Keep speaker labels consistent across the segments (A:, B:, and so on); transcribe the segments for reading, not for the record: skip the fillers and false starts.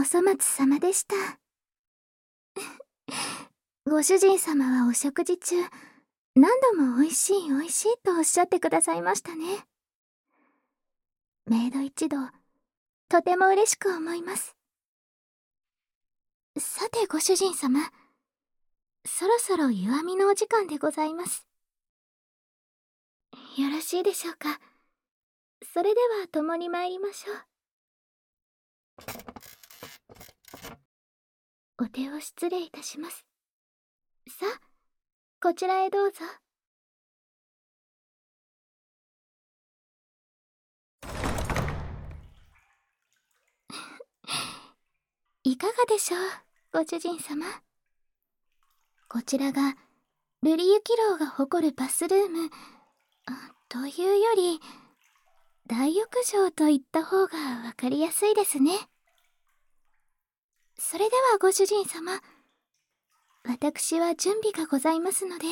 A: 粗末様でした。ご主人様はお食事中、何度も美味しい美味しいとおっしゃってくださいましたね。メイド一同、とても嬉しく思います。さてご主人様、そろそろ湯あみのお時間でございます。よろしいでしょうか。それでは共に参りましょう。お手を失礼いたします。さあ、こちらへどうぞ。いかがでしょう、ご主人様。こちらが瑠璃雪楼が誇るバスルームというより大浴場と言った方がわかりやすいですね。それではご主人様、私は準備がございますので。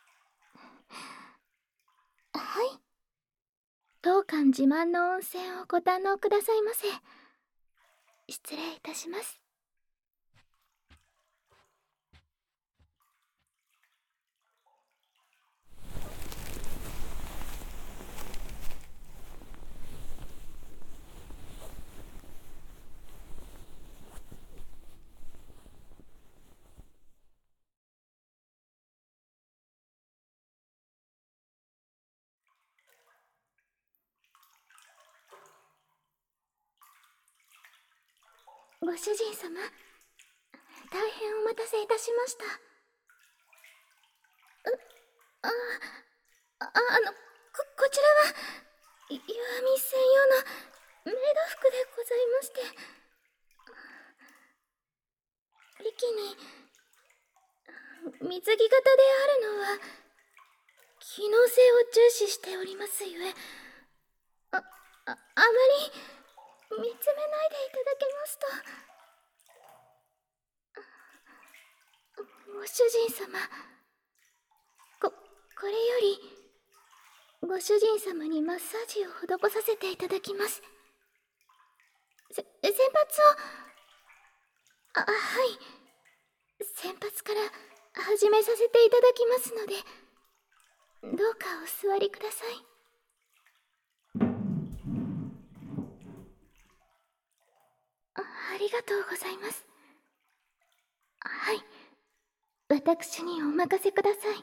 A: はい、当館自慢の温泉をご堪能くださいませ。失礼いたします。ご主人様、大変お待たせいたしました。こちらは湯あみ専用のメイド服でございまして、駅に水着型であるのは機能性を重視しておりますゆえ、あまり見つめないでいただけますと。ご主人様、これよりご主人様にマッサージを施させていただきます。先髪を、はい、先髪から始めさせていただきますので、どうかお座りください。ありがとうございます。はい、私にお任せください。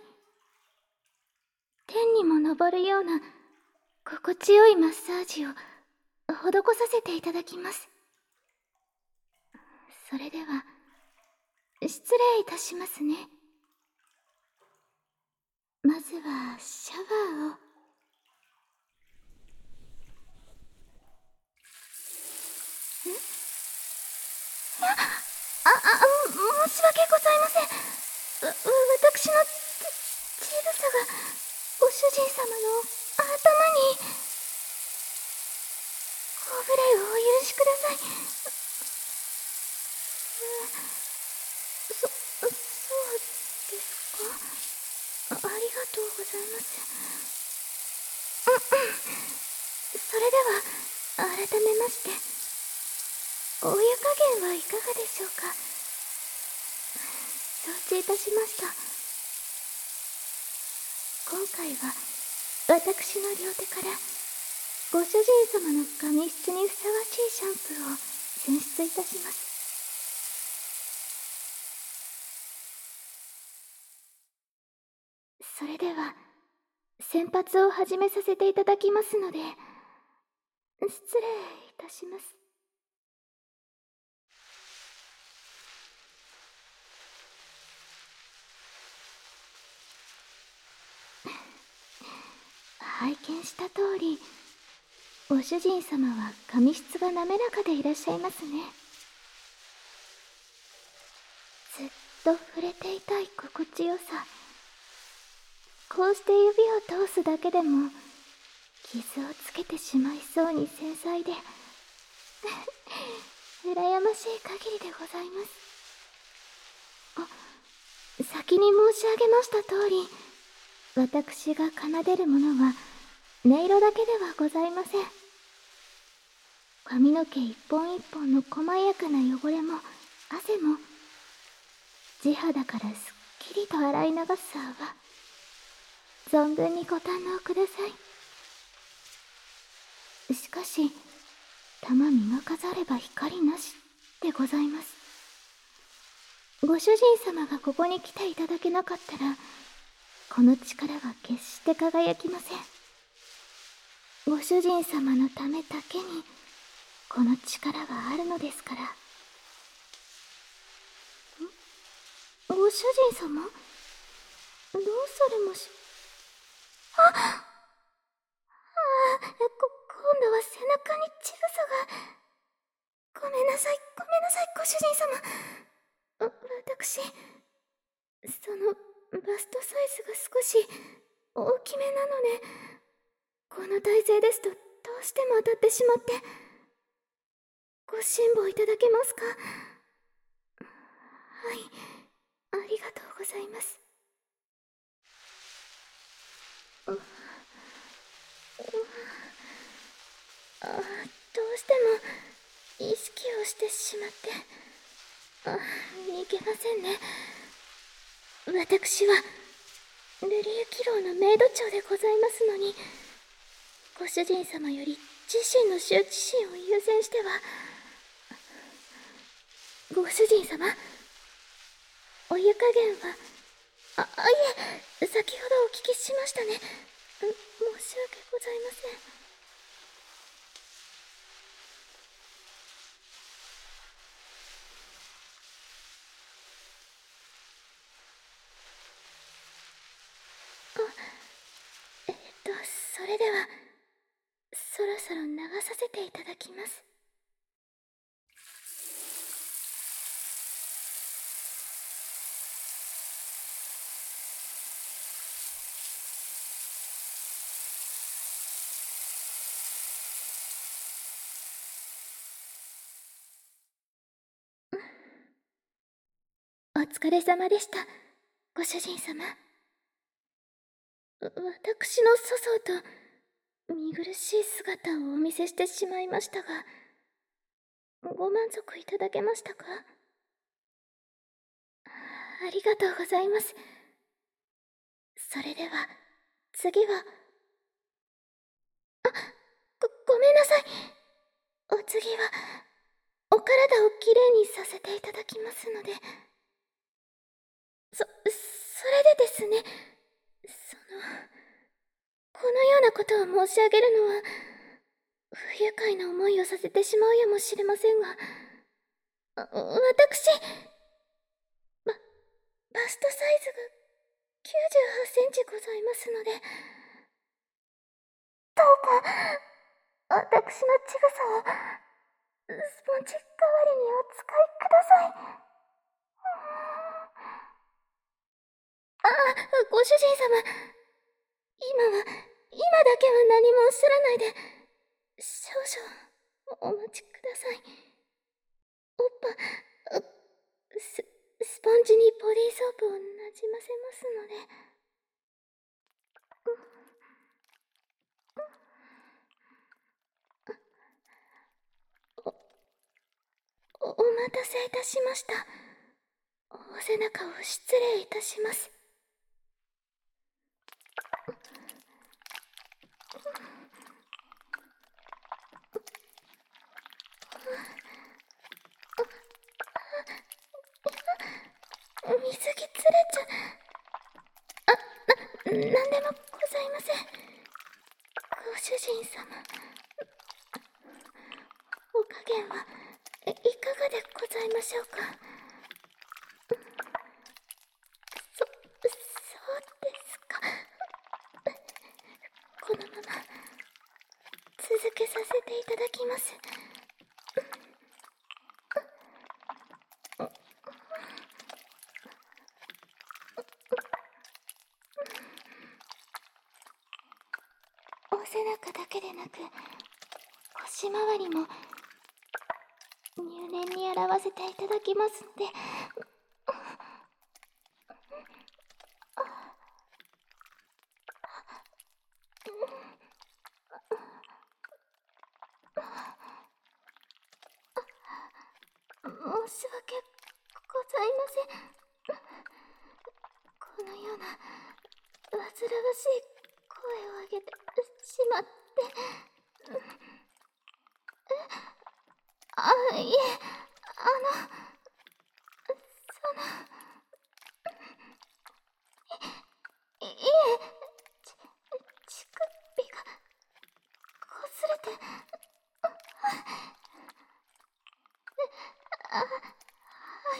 A: 天にも昇るような心地よいマッサージを施させていただきます。それでは失礼いたしますね。まずはシャワーを。申し訳ございません。私の乳房がご主人様の頭に。ご無礼をお許しください。そうですか。ありがとうございます。それでは改めまして、お湯加減はいかがでしょうか。承知いたしました。今回は私の両手からご主人様の髪質にふさわしいシャンプーを選出いたします。それでは洗髪を始めさせていただきますので、失礼いたします。拝見した通り、ご主人様は髪質が滑らかでいらっしゃいますね。ずっと触れていたい心地よさ。こうして指を通すだけでも傷をつけてしまいそうに繊細で羨ましい限りでございます。先に申し上げました通り、私が奏でるものは音色だけではございません。 髪の毛一本一本の細やかな汚れも汗も地肌からすっきりと洗い流す泡、存分にご堪能ください。しかし玉磨かざれば光なしでございます。ご主人様がここに来ていただけなかったら、この力は決して輝きません。ご主人様のためだけにこの力はあるのですから。ご主人様、どうされまし。今度は背中に乳房が。ごめんなさい、ごめんなさい、ご主人様。私、そのバストサイズが少し大きめなので、この体勢ですとどうしても当たってしまって。ご辛抱いただけますか？はい、ありがとうございます。どうしても意識をしてしまって。いけませんね。私は瑠璃雪楼のメイド長でございますのに、ご主人様より自身の羞恥心を優先しては。ご主人様、お湯加減は。いえ、先ほどお聞きしましたね。申し訳ございません。それではそろそろ流させていただきます。お疲れ様でした、ご主人様。私の粗相と見苦しい姿をお見せしてしまいましたが、ご満足いただけましたか？ありがとうございます。それでは次は。ごめんなさい。お次はお体をきれいにさせていただきますので。それでですね、このようなことを申し上げるのは不愉快な思いをさせてしまうやもしれませんが、私、バストサイズが98センチございますので、どうか私の乳房をスポンジ代わりにお使いください。ご主人様、今だけは何もおっしゃらないで、少々お待ちください。おっぱ、スポンジにボディーソープをなじませますので。お待たせいたしました。お背中を失礼いたします。水着ずれちゃ。なんでもございません。ご主人様、お加減はいかがでございましょうか？そうですか。このまま続けさせていただきます。お背中だけでなく腰回りも入念に洗わせていただきますので。 申し訳ございません。このような煩わしい声を上げてしまって。いえ、その、いえ、乳首が擦れて、はい、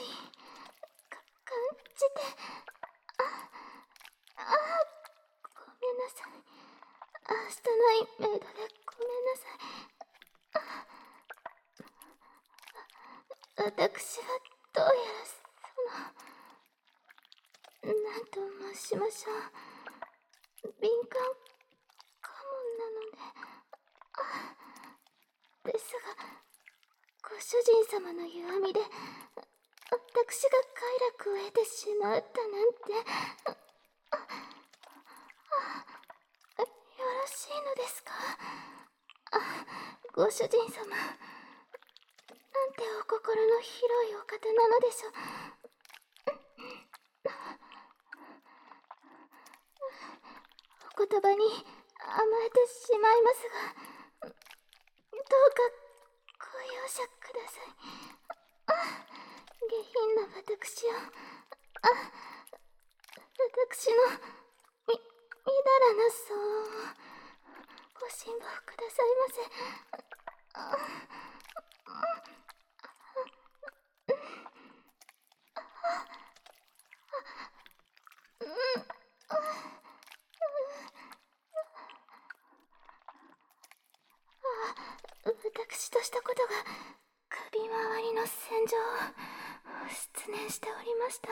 A: 感じて、ごめんなさい。明日のメイドでごめんなさい。私はどうやらなんと申しましょう。敏感かもなので。ですが、ご主人様の弱みで、私が快楽を得てしまったなんて、よろしいのですか？ご主人様、なんてお心の広いお方なのでしょう。お言葉に甘えてしまいますが、どうかご容赦ください。下品な私を、私のみだらな騒音をご辛抱くださいませ。私としたことが首周りの戦場を失念しておりました。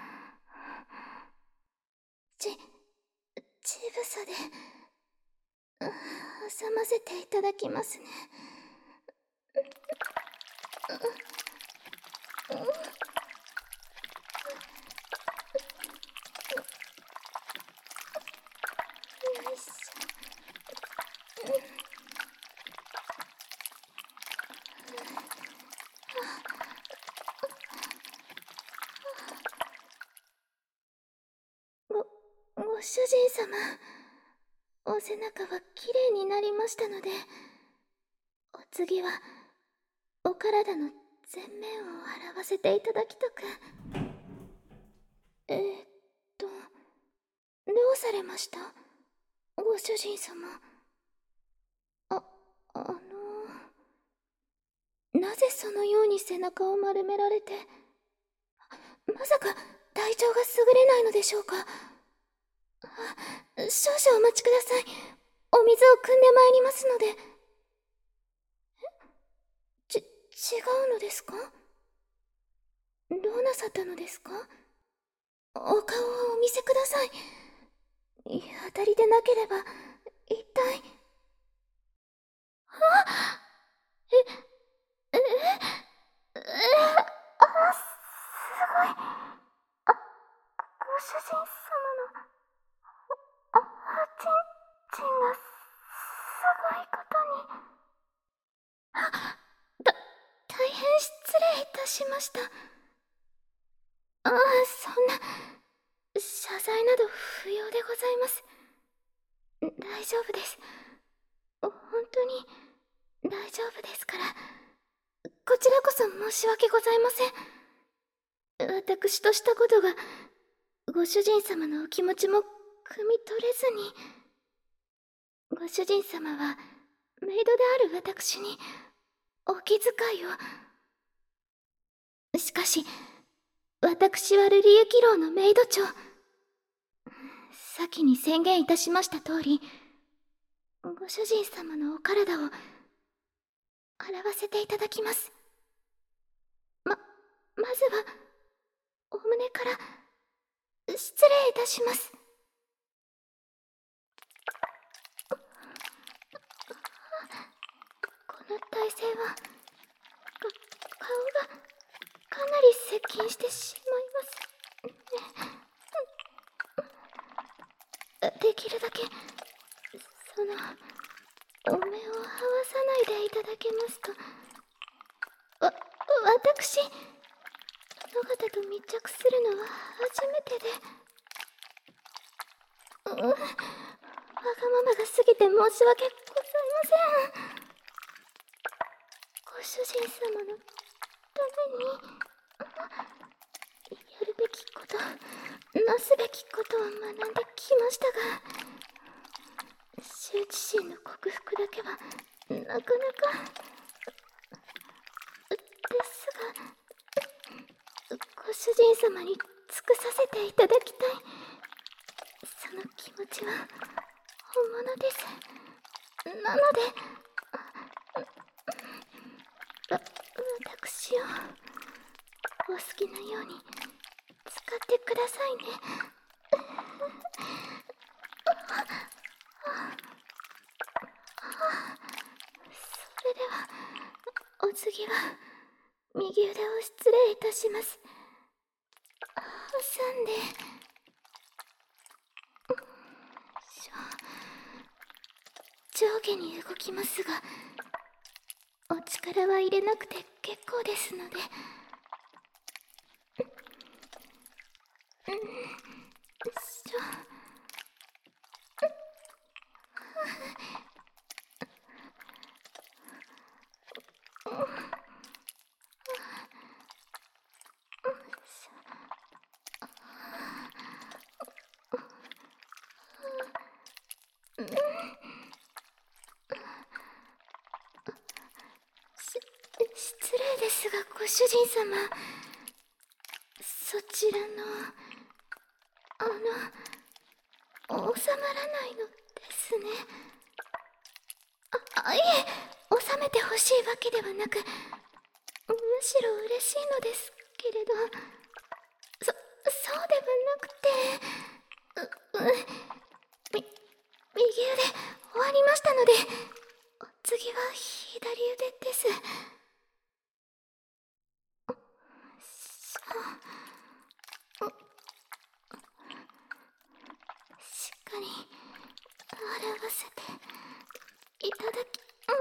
A: ちぶさで挟ませていただきますね。よいしょ。ご主人様、お背中はきれいになりましたので、お次はお体の前面を洗わせていただきたく。どうされました？ご主人様。なぜそのように背中を丸められて、まさか体調が優れないのでしょうか？少々お待ちください。お水を汲んでまいりますので。違うのですか？どうなさったのですか？お顔をお見せください。当たりでなければ、一体。すごい。ご主人様の、ちんちんがすごいことに。大変失礼いたしました。そんな、謝罪など不要でございます。大丈夫です。本当に大丈夫ですから。こちらこそ申し訳ございません。私としたことが、ご主人様のお気持ちも汲み取れずに。ご主人様は、メイドである私に、お気遣いを。しかし、私は瑠璃雪楼のメイド長。先に宣言いたしました通り、ご主人様のお体を洗わせていただきます。まずは、お胸から失礼いたします。この体勢は、顔がかなり接近してしまいますね。できるだけ、お目を合わさないでいただけますと。私、 方と密着するのは初めてで、わがままが過ぎて申し訳ございません。ご主人様のためにやるべきこと、なすべきことを学んできましたが、羞恥心の克服だけはなかなかですが、ご主人様に尽くさせていただきたい、その気持ちは本物です。なので私をお好きなように使ってくださいね。それではお次は右腕を失礼いたします。挟んで上下に動きますが、お力は入れなくて結構ですので。失礼ですが、ご主人様、そちらの収まらないのですね。いえ、収めてほしいわけではなく、むしろ嬉しいのですけれど、そうではなくて、右腕終わりましたので、次は左腕です。しっかり洗わせていただきます。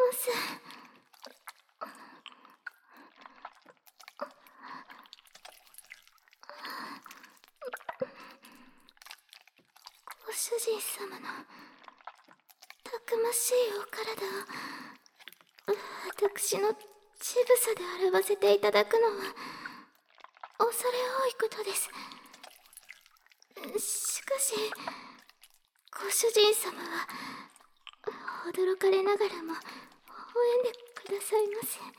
A: ご主人様のたくましいお体を私の乳房で洗わせていただくのは恐れ多いことです。しかしご主人様は驚かれながらも微笑んでくださいませ。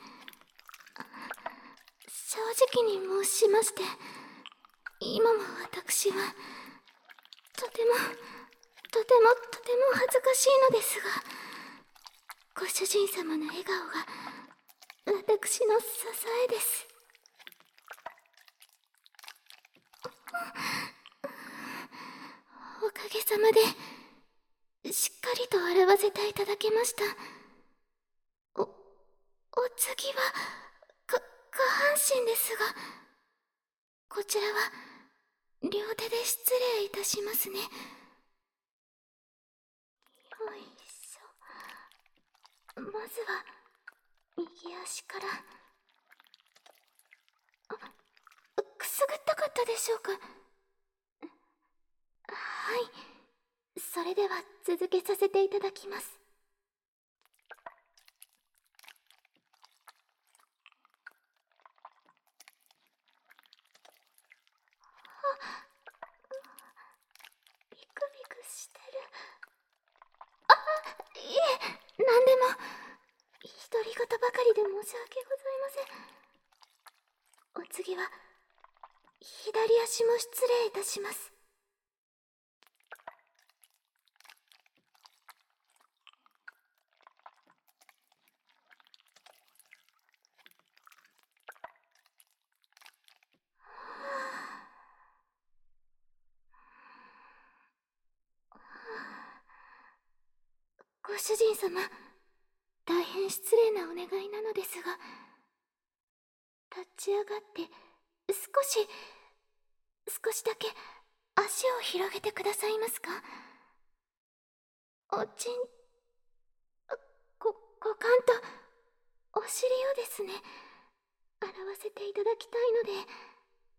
A: 正直に申しまして、今も私はとても恥ずかしいのですが、ご主人様の笑顔が私の支えです。おかげさまでしっかりと洗わせていただけました。お次は下半身ですが、こちらは両手で失礼いたしますね。よいしょ。まずは右足から。くすぐったかったでしょうか。はい、それでは続けさせていただきます。ビクビクしてる。いえ、何でも。独り言ばかりで申し訳ございません。お次は左足も失礼いたします。ご主人様、大変失礼なお願いなのですが、立ち上がって少しだけ足を広げてくださいますか。おちん、股間とお尻をですね、洗わせていただきたいので、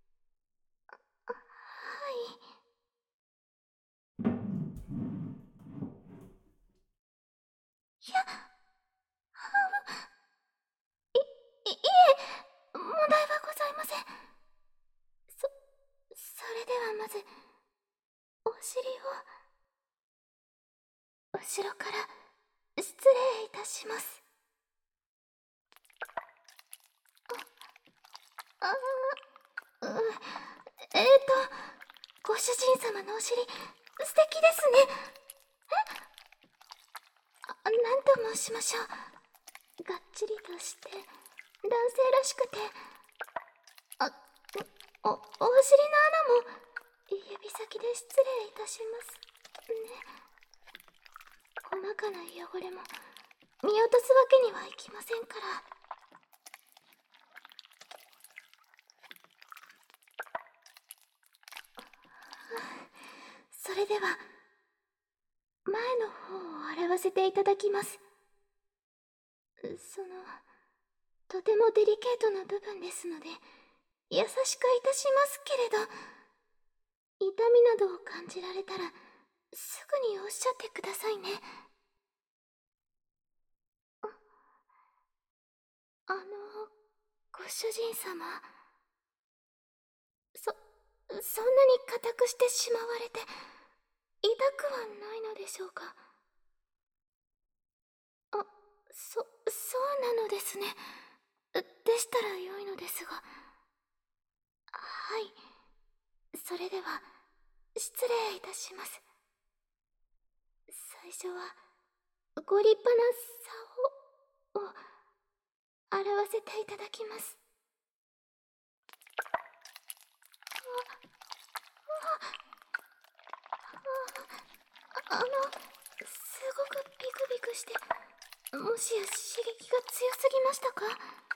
A: 後ろから失礼いたします。ああ、ご主人様のお尻、素敵ですね。なんと申しましょう。がっちりとして、男性らしくて、お尻の穴も、指先で失礼いたしますね。細かな汚れも、見落とすわけにはいきませんから。それでは、前の方を洗わせていただきます。とてもデリケートな部分ですので、優しくいたしますけれど、痛みなどを感じられたら、すぐにおっしゃってくださいね。ご主人様。そんなに固くしてしまわれて、痛くはないのでしょうか。そうなのですね。でしたら良いのですが。はい。それでは、失礼いたします。最初は、ご立派な竿を、洗わせていただきます。すごくビクビクして、もしや刺激が強すぎましたか？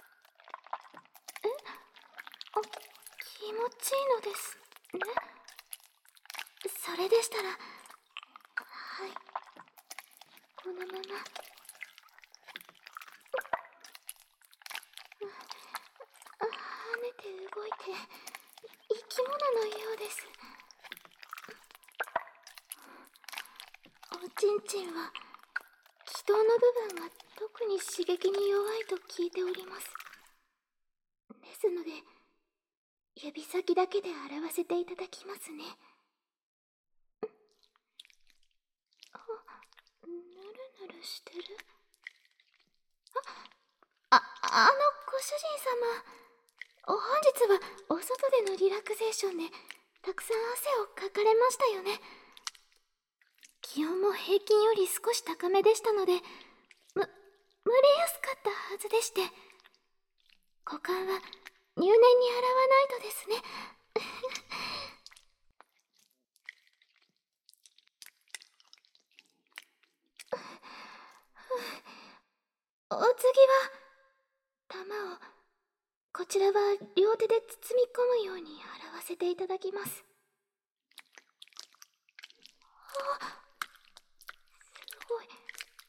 A: 気持ちいいのですね。それでしたら、はい、このまま。跳ねて動いて、生き物のようです。おちんちんは、気道の部分が特に刺激に弱いと聞いております。ですので、指先だけで洗わせていただきますね。ぬるぬるしてる。ご主人様。本日はお外でのリラクゼーションでたくさん汗をかかれましたよね。気温も平均より少し高めでしたので、蒸れやすかったはずでして、股間は入念に洗わないとですね。お次は、玉を、こちらは両手で包み込むように洗わせていただきます。すごい。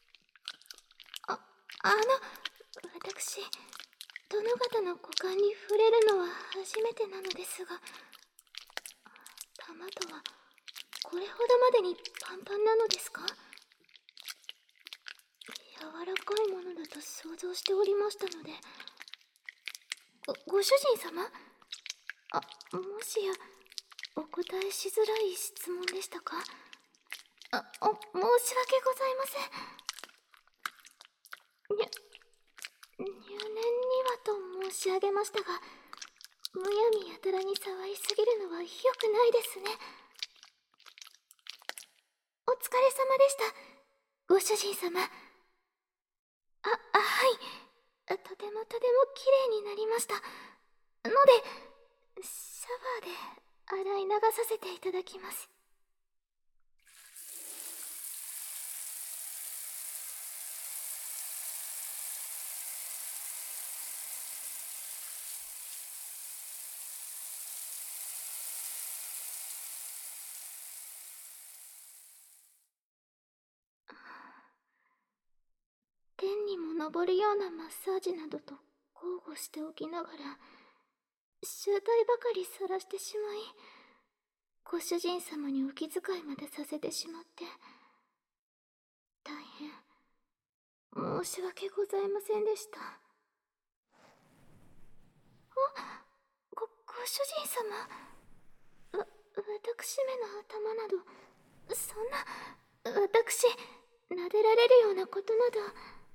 A: 私、殿方の股間に触れるのは初めてなのですが、玉とは、これほどまでにパンパンなのですか？柔らかいものだと想像しておりましたので。ご主人様？もしや、お答えしづらい質問でしたか？申し訳ございません。入念にはと申し上げましたが、むやみやたらに触りすぎるのは良くないですね。お疲れ様でした、ご主人様。はい。とても綺麗になりました。ので、シャワーで洗い流させていただきます。天にも昇るようなマッサージなどと豪語しておきながら、醜態ばかり晒してしまい、ご主人様にお気遣いまでさせてしまって、大変申し訳ございませんでした。ご主人様。私めの頭など、そんな、私、 撫でられるようなことなど。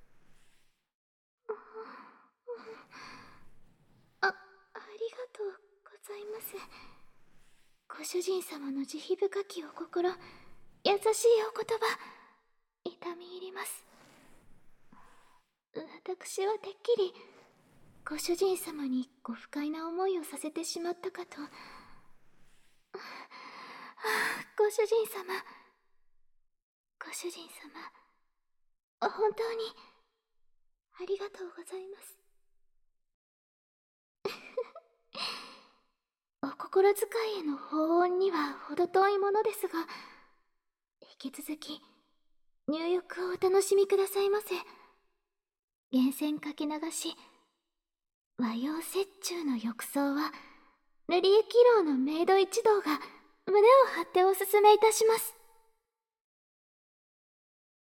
A: ありがとうございます。ご主人様の慈悲深きお心、優しいお言葉、痛み入ります。私はてっきりご主人様にご不快な思いをさせてしまったかと。ご主人様、ご主人様、本当にありがとうございます。お心遣いへの報恩には程遠いものですが、引き続き入浴をお楽しみくださいませ。源泉かけ流し和洋折衷の浴槽は、瑠璃雪楼のメイド一同が胸を張っておすすめいたします。